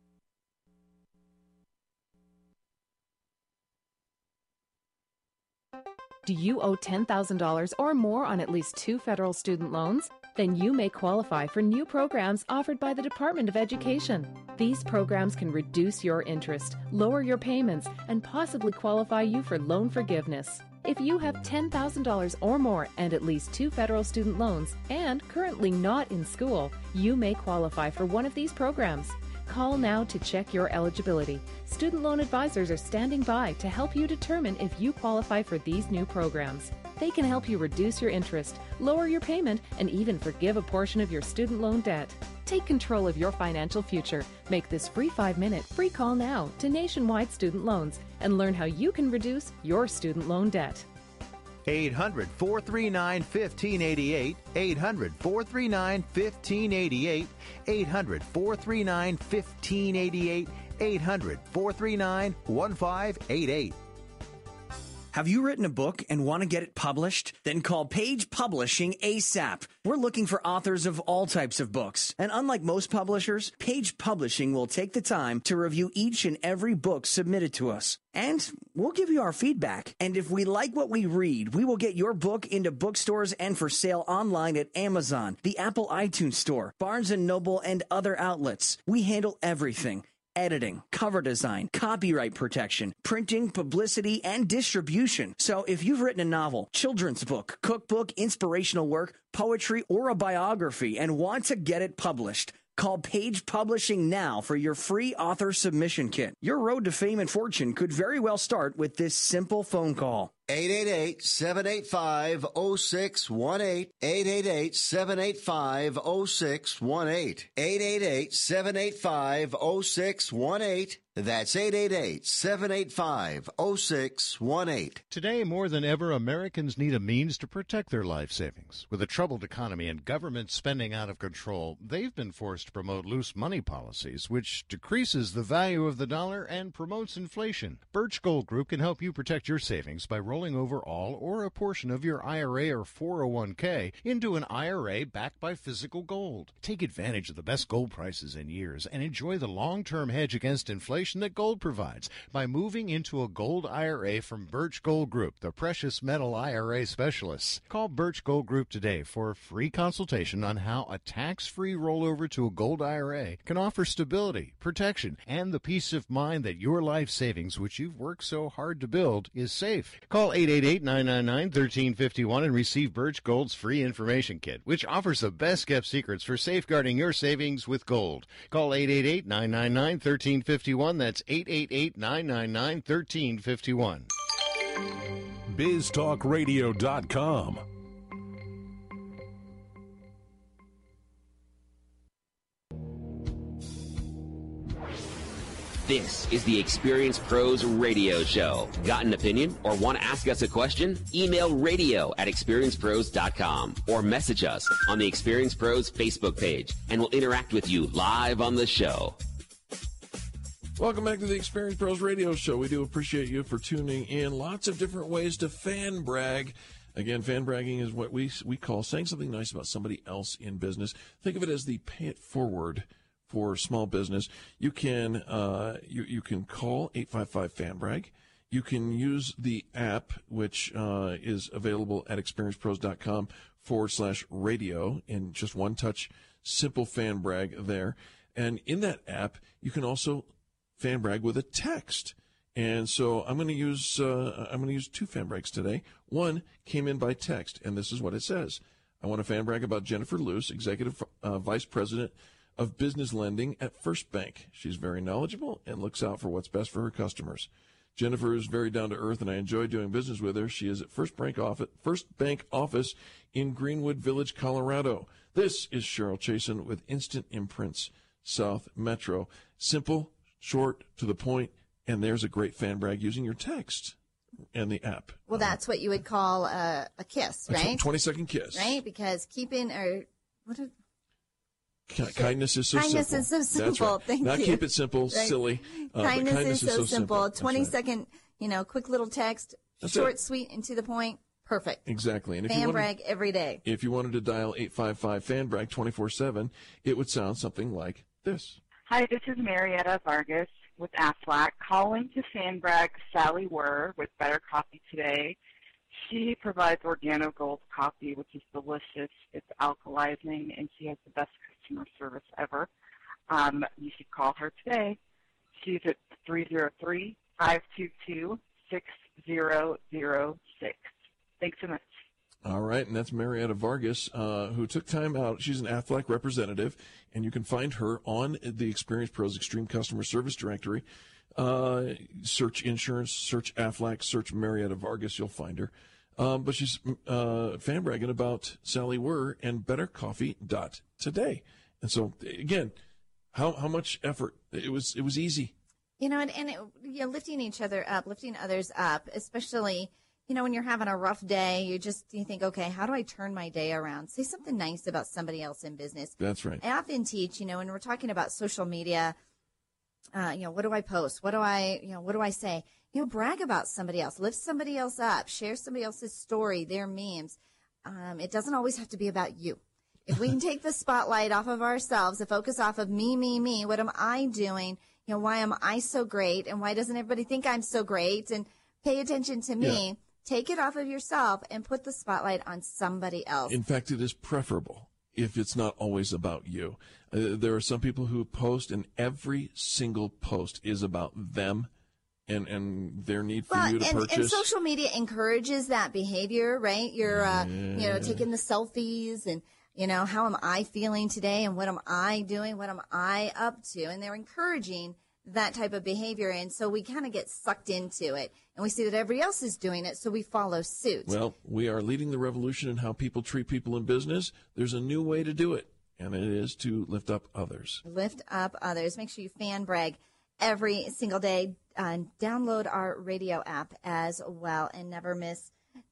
Do you owe $10,000 or more on at least 2 federal student loans? Then you may qualify for new programs offered by the Department of Education. These programs can reduce your interest, lower your payments, and possibly qualify you for loan forgiveness. If you have $10,000 or more and at least 2 federal student loans and currently not in school, you may qualify for one of these programs. Call now to check your eligibility. Student loan advisors are standing by to help you determine if you qualify for these new programs. They can help you reduce your interest, lower your payment, and even forgive a portion of your student loan debt. Take control of your financial future. Make this free 5-minute free call now to Nationwide Student Loans and learn how you can reduce your student loan debt. 800-439-1588, 800-439-1588, 800-439-1588, 800-439-1588. Have you written a book and want to get it published? Then call Page Publishing ASAP. We're looking for authors of all types of books. And unlike most publishers, Page Publishing will take the time to review each and every book submitted to us. And we'll give you our feedback. And if we like what we read, we will get your book into bookstores and for sale online at Amazon, the Apple iTunes Store, Barnes & Noble, and other outlets. We handle everything. editing, cover design, copyright protection, printing, publicity, and distribution. So if you've written a novel, children's book, cookbook, inspirational work, poetry, or a biography and want to get it published, call Page Publishing now for your free author submission kit. Your road to fame and fortune could very well start with this simple phone call. 888-785-0618. 888-785-0618. 888-785-0618. That's 888-785-0618. Today, more than ever, Americans need a means to protect their life savings. With a troubled economy and government spending out of control, they've been forced to promote loose money policies, which decreases the value of the dollar and promotes inflation. Birch Gold Group can help you protect your savings by rolling over all or a portion of your IRA or 401k into an IRA backed by physical gold. Take advantage of the best gold prices in years and enjoy the long-term hedge against inflation that gold provides by moving into a gold IRA from Birch Gold Group, the precious metal IRA specialists. Call Birch Gold Group today for a free consultation on how a tax-free rollover to a gold IRA can offer stability, protection, and the peace of mind that your life savings, which you've worked so hard to build, is safe. Call 888-999-1351 and receive Birch Gold's free information kit, which offers the best-kept secrets for safeguarding your savings with gold. Call 888-999-1351. That's 888-999-1351. BizTalkRadio.com. This is the Experience Pros Radio Show. Got an opinion or want to ask us a question? Email radio@experiencepros.com or message us on the Experience Pros Facebook page, and we'll interact with you live on the show. Welcome back to the Experience Pros Radio Show. We do appreciate you for tuning in. Lots of different ways to fan brag. Again, fan bragging is what we call saying something nice about somebody else in business. Think of it as the pay it forward for small business. You can you can call 855-FAN-BRAG. You can use the app, which is available at experiencepros.com/radio, in just one touch, simple fan brag there. And in that app, you can also fan brag with a text. And so I'm going to use two fan brags today. One came in by text, and this is what it says. I want to fan brag about Jennifer Luce, Executive Vice President of Business Lending at First Bank. She's very knowledgeable and looks out for what's best for her customers. Jennifer is very down to earth, and I enjoy doing business with her. She is at First Bank office in Greenwood Village, Colorado. This is Cheryl Chasen with Instant Imprints South Metro. Simple, short, to the point, and there's a great fan brag using your text and the app. Well, that's what you would call a kiss, right? 20-second kiss. Right? Because kindness is so simple. Kindness is so simple. That's right. Thank Not you. keep it simple, Right. silly. Kindness is so simple. 20-second, 20-second, quick little text, That's short, it. sweet, and to the point. Perfect. Exactly. And Fan brag every day. If you wanted to dial 855-FAN-BRAG 24/7, it would sound something like this. Hi, this is Marietta Vargas with Aflac, calling to fan brag Sally Wurr with Better Coffee Today. She provides Organo Gold coffee, which is delicious. It's alkalizing, and she has the best customer service ever. You should call her today. She's at 303-522-6006. Thanks so much. All right, and that's Marietta Vargas, who took time out. She's an Aflac representative, and you can find her on the Experience Pros Extreme Customer Service Directory. Search insurance, search Aflac, search Marietta Vargas, you'll find her. But she's fan bragging about Sally Wurr and BetterCoffee.today. And so, again, how much effort? It was easy. Lifting each other up, lifting others up, especially, when you're having a rough day, you think, okay, how do I turn my day around? Say something nice about somebody else in business. That's right. I often teach, when we're talking about social media, what do I post? What do I say? Brag about somebody else, lift somebody else up, share somebody else's story, their memes. It doesn't always have to be about you. If we can take the spotlight off of ourselves, the focus off of me, what am I doing? Why am I so great? And why doesn't everybody think I'm so great? And pay attention to me. Yeah. Take it off of yourself and put the spotlight on somebody else. In fact, it is preferable. if it's not always about you. There are some people who post, and every single post is about them and their need for you to purchase. And social media encourages that behavior, right? You're, taking the selfies and, how am I feeling today and what am I doing? What am I up to? And they're encouraging that type of behavior. And so we kind of get sucked into it and we see that everybody else is doing it. So we follow suit. Well, we are leading the revolution in how people treat people in business. There's a new way to do it, and it is to lift up others. Lift up others. Make sure you fan brag every single day. Download our radio app as well and never miss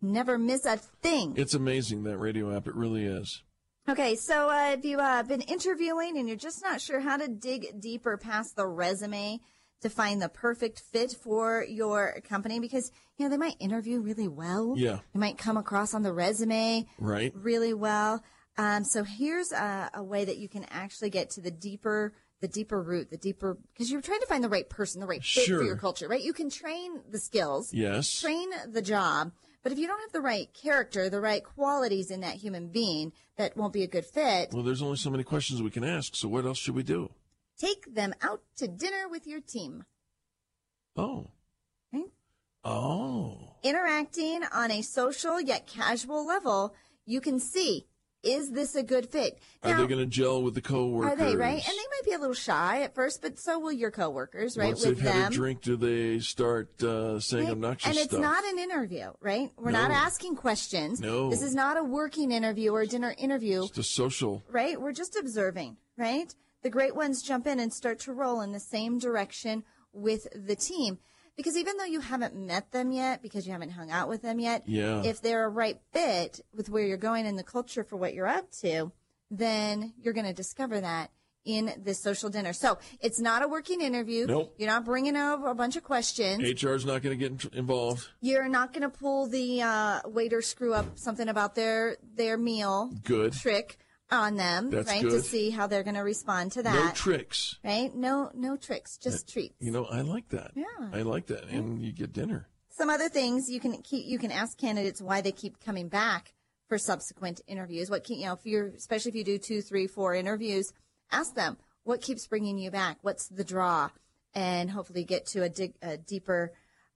a thing. It's amazing, that radio app. It really is. Okay, so if you've been interviewing and you're just not sure how to dig deeper past the resume to find the perfect fit for your company, because, they might interview really well. Yeah. They might come across on the resume really well. So here's a way that you can actually get to the deeper root, because you're trying to find the right person, the right fit for your culture, right? You can train the skills, train the job, but if you don't have the right character, the right qualities in that human being, that won't be a good fit. Well, there's only so many questions we can ask, so what else should we do? Take them out to dinner with your team. Oh. Right? Oh. Interacting on a social yet casual level, you can see, is this a good fit? Now, are they going to gel with the coworkers? Are they, right? And they might be a little shy at first, but so will your coworkers, right? Once they've had a drink, do they start saying obnoxious stuff? And it's not an interview, right? We're not asking questions. No. This is not a working interview or a dinner interview. It's a social. Right? We're just observing, right? The great ones jump in and start to roll in the same direction with the team. Because even though you haven't met them yet, because you haven't hung out with them yet, if they're a right fit with where you're going in the culture for what you're up to, then you're going to discover that in this social dinner. So it's not a working interview. Nope. You're not bringing over a bunch of questions. HR's not going to get involved. You're not going to pull the waiter screw up something about their meal trick on them, That's right? good. To see how they're going to respond to that. No tricks. Right? No tricks, just treats. I like that. Yeah. I like that. And you get dinner. Some other things you can ask candidates why they keep coming back for subsequent interviews. Especially if you do 2, 3, 4 interviews, ask them what keeps bringing you back. What's the draw? And hopefully get to a deeper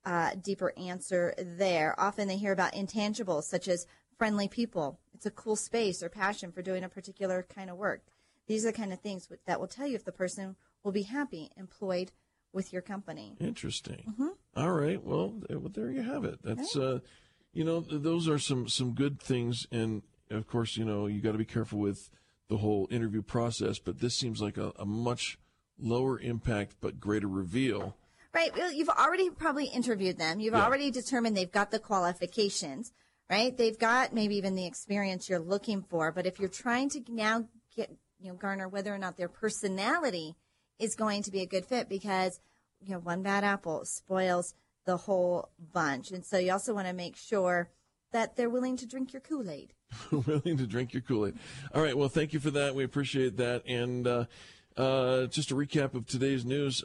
answer there. Often they hear about intangibles such as friendly people. It's a cool space or passion for doing a particular kind of work. These are the kind of things that will tell you if the person will be happy employed with your company. Interesting. Mm-hmm. All right. Well, there you have it. That's, those are some good things. And, of course, you got to be careful with the whole interview process. But this seems like a much lower impact but greater reveal. Right. Well, you've already probably interviewed them. You've already determined they've got the qualifications. Right? They've got maybe even the experience you're looking for. But if you're trying to now garner whether or not their personality is going to be a good fit, because, one bad apple spoils the whole bunch. And so you also want to make sure that they're willing to drink your Kool-Aid. Willing to drink your Kool-Aid. All right. Well, thank you for that. We appreciate that. And just a recap of today's news,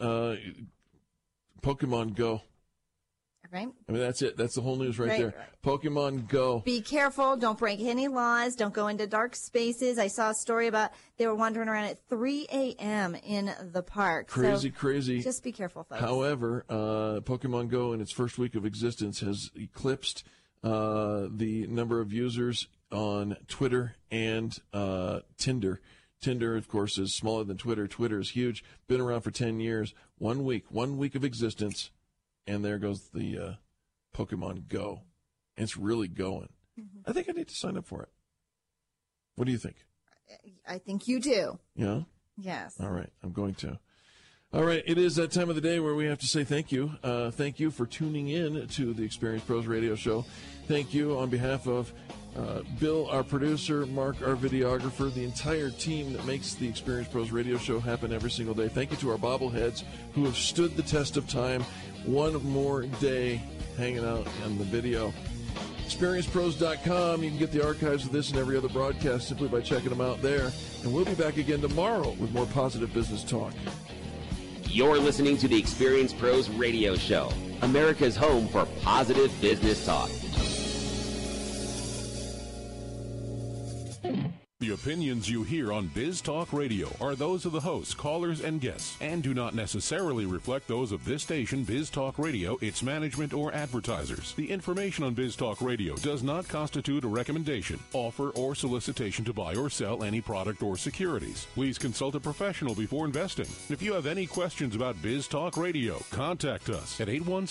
Pokemon Go. Right? I mean, that's it. That's the whole news right there. Right. Pokemon Go. Be careful. Don't break any laws. Don't go into dark spaces. I saw a story about they were wandering around at 3 a.m. in the park. Crazy. Just be careful, folks. However, Pokemon Go in its first week of existence has eclipsed the number of users on Twitter and Tinder. Tinder, of course, is smaller than Twitter. Twitter is huge. Been around for 10 years. 1 week of existence. And there goes the Pokemon Go. And it's really going. Mm-hmm. I think I need to sign up for it. What do you think? I think you do. Yeah? Yes. All right. I'm going to. All right. It is that time of the day where we have to say thank you. Thank you for tuning in to the Experience Pros Radio Show. Thank you on behalf of Bill, our producer, Mark, our videographer, the entire team that makes the Experience Pros Radio Show happen every single day. Thank you to our bobbleheads who have stood the test of time. One more day hanging out on the video. ExperiencePros.com. You can get the archives of this and every other broadcast simply by checking them out there. And we'll be back again tomorrow with more positive business talk. You're listening to the Experience Pros Radio Show, America's home for positive business talk. The opinions you hear on Biz Talk Radio are those of the hosts, callers, and guests, and do not necessarily reflect those of this station, Biz Talk Radio, its management, or advertisers. The information on Biz Talk Radio does not constitute a recommendation, offer, or solicitation to buy or sell any product or securities. Please consult a professional before investing. If you have any questions about Biz Talk Radio, contact us at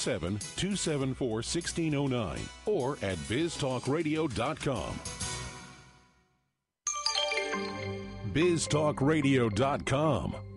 817-274-1609 or at biztalkradio.com. biztalkradio.com.